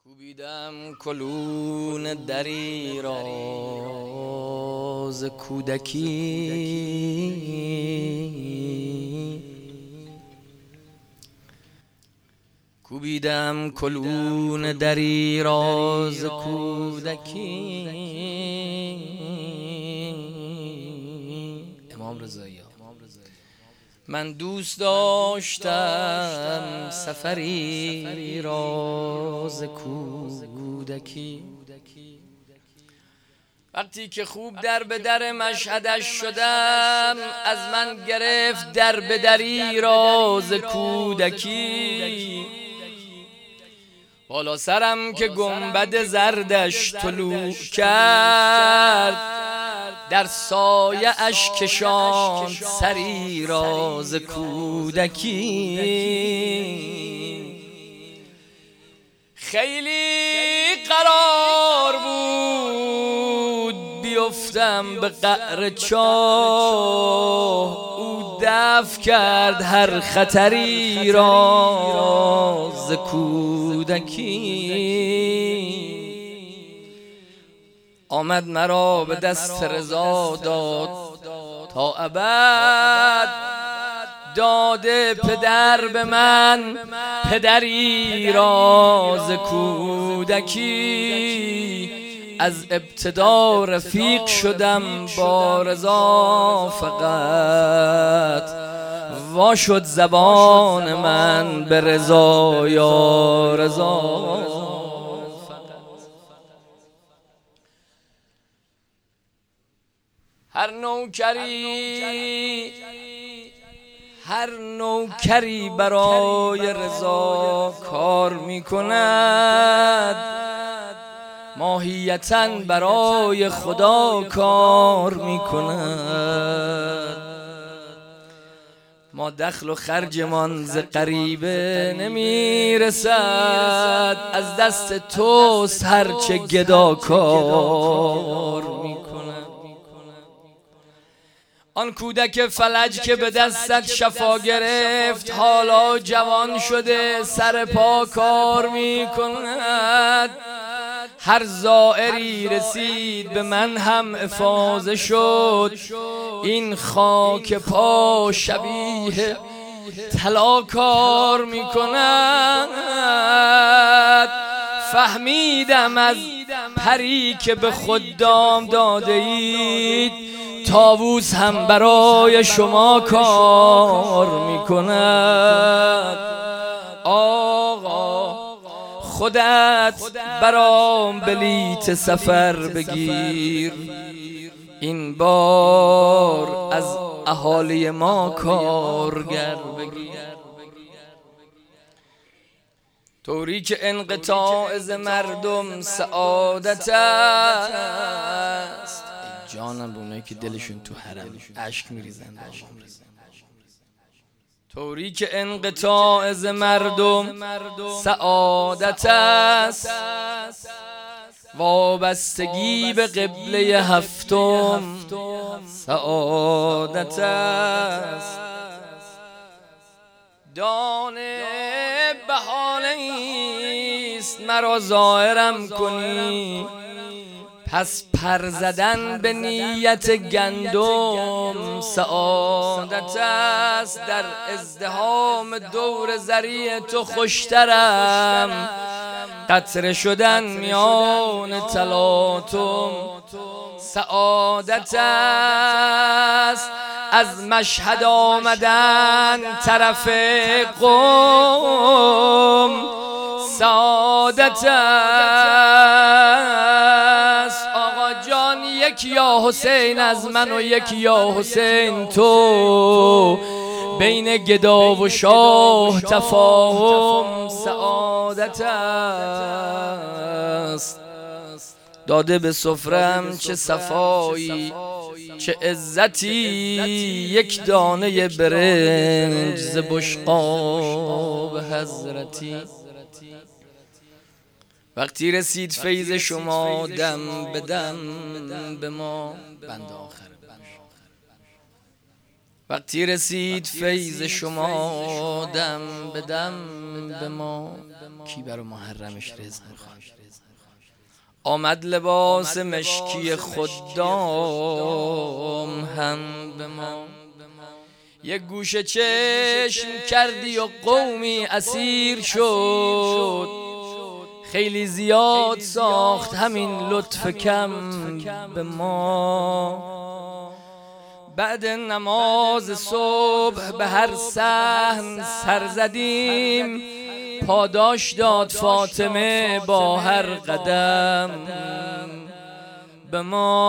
کوبیدم کلون دری راز کودکی، کوبیدم کلون دری راز کودکی. امام رضایی من دوست داشتم سفری راز کودکی، وقتی که خوب در به در مشهدش شدم، از من گرفت در به دری راز کودکی. بالا سرم که گنبد زردش طلوع کرد، در سایه اش کشاند سری راز کودکی. خیلی قرار بود بیفتم به قعر چاه، او دفع کرد هر خطری راز کودکی. آمد مرا به دست رضا داد تا ابد، داده پدر به من پدری راز کودکی. از ابتدا رفیق شدم با رضا، فقط وا شد زبان من به رضا یا رضا. هر نوکری برای رضا کار می کند، ماهیتاً برای خدا کار می کند. ما دخل و خرجمان ز غریبه نمی رسد، از دست توست هرچه گدا کار می کند. آن کودک فلج که به دستت شفا گرفت، حالا جوان شده سر پا کار می کند. هر زائری رسید به من هم افاضه شد، این خاک پا شبیه طلا کار می کند. فهمیدم از پری که به خود دام داده اید، طاووس هم برای شما کار می کند. آقا خودت برام بلیت سفر بگیر، این بار از اهالی ما کارگر بگیر. طوری که انقطاع ز مردم سعادت است. جانم به اونایی که دلشون تو حرم اشک میریزن. طوری که انقطاع ز مردم سعادت است، وابستگی به قبله هفتم سعادت است. دانه بهانه ایست مرا ظاهرم کنی، پس پر زدن به نیت گندم سعادت است. در ازدحام دور زری تو خوشترم، قطره شدن میان تلاطم سعادت است. از مشهد آمدن طرف قم سعادت است. آقا جان یک یا حسین از من و یک یا حسین تو، بین گدا و شاه تفاهم سعادت است. داده به سفرم چه صفایی چه عزتی، یک دانه برنج ز بشقاب حضرتی. وقتی رسید فیض شما دم به دم به ما، بند آخر وقتی رسید فیض شما دم به دم به ما، کی برای محرمش رزق میخواد؟ آمد لباس مشکی خدام هم به ما، یک گوشه چشم کردی و قومی اسیر شد. خیلی زیاد ساخت همین لطف کم به ما. بعد نماز صبح به هر صحن سر زدیم، پاداش داد فاطمه با هر قدم به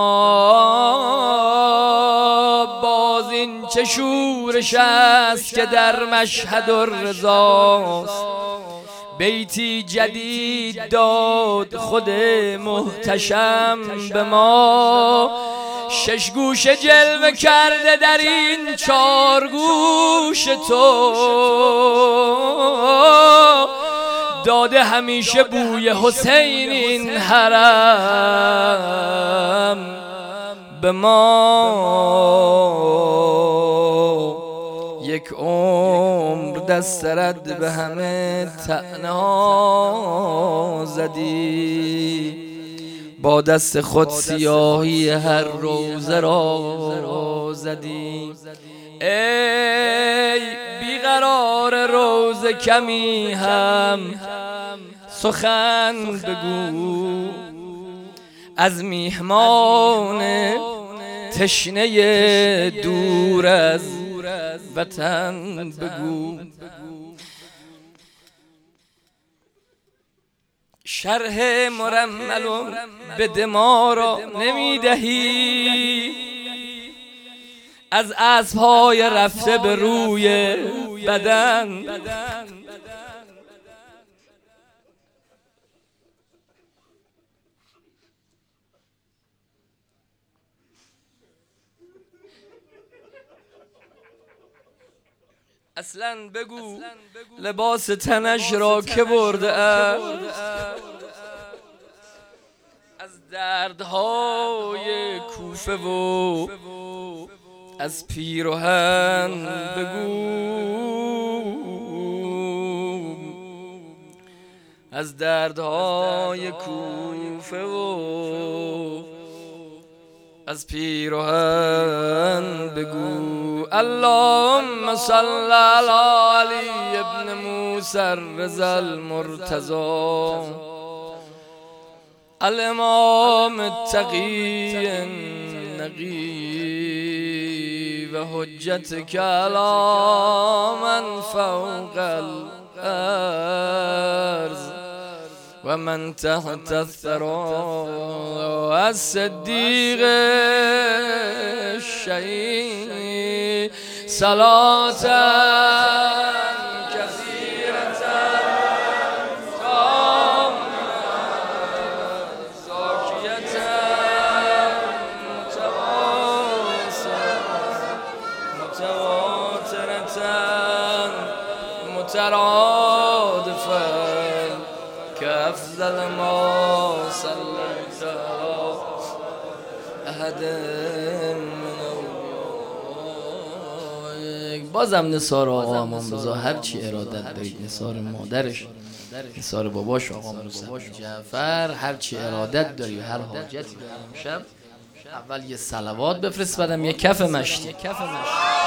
ما. باز این چه شورش است که در مشهد الرضاست، بیتی جدید داد خود محتشم به ما. شش گوشه جلوه کرده در این چار گوش تو، داده همیشه بوی حسین این حرم به ما. یک عمر دست رد به همه طعنه ها زدی، با دست خود سیاهی هر روزه را زدی. ای بیقرار روزه کمی هم سخن بگو، از میهمان تشنه دور از وطن بگو. شرح مرمل به دما را نمیدهی، از اسب‌های رفته به روی بدن. اصلاً بگو لباس تنش را که برده است، از دردهای کوفه و از پیراهن بگو، از دردهای کوفه و از پیراهن بگو. اللهم صل علی علی ابن موسی الرضا المرتضی، الامام التقی النقی و حجتک علی من فوق الارض و من تحت الثری، الصدیق الشهید صلاة کثیرة زاکیة متواترة مترادفة كأفضل ما صليت على أحد من أوليائك. بازم نثار آقا امام رضا هر چی ارادت دارید، نثار مادرش، نثار باباش آقا موسی جعفر، هر چی ارادت داری، هر حاجتی داری، شب اول یه صلوات بفرست، بعدم یه کف مشتی.